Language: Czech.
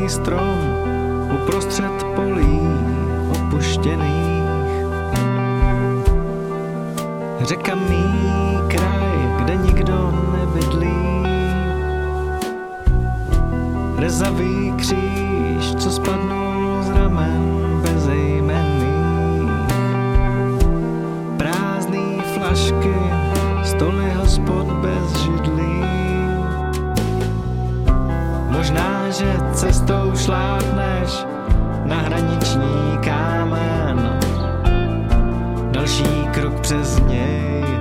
strom uprostřed polí opuštěných. Řeka mý kraj, kde nikdo nebydlí. Rezavý kříž, co spadnul z ramen bezejmenných. Prázdný flašky, stoly hospod bez židlí. Možná, že cestou šlápneš na hraniční kámen. Další krok přes něj